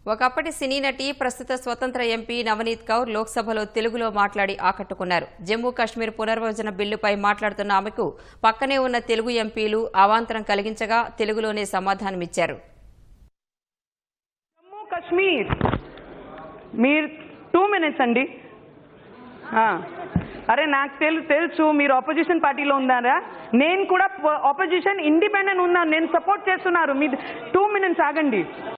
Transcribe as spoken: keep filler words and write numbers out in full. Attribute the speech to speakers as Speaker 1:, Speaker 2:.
Speaker 1: ఒకప్పటి సినీ నటి ప్రస్తుత స్వతంత్ర ఎంపీ నవనీత్ కౌర్ లోక్సభలో తెలుగులో మాట్లాడి ఆకట్టుకున్నారు. జమ్మూ కాశ్మీర్ పునర్విభజన బిల్లుపై మాట్లాడుతున్న ఆమెకు పక్కనే ఉన్న తెలుగు ఎంపీలు అవాంతరం కలిగించగా తెలుగులోనే సమాధానమిచ్చారు.
Speaker 2: జమ్మూ కాశ్మీర్ మీరు టూ మినిట్స్ అండి. అరే నాకు తెలు తెలుసు మీరు ఆపోజిషన్ పార్టీలో ఉన్నారా, నేను కూడా ఆపోజిషన్ ఇండిపెండెంట్ ఉన్నాను, నేను సపోర్ట్ చేస్తున్నారు. మీరు టూ మినిట్స్ ఆగండి.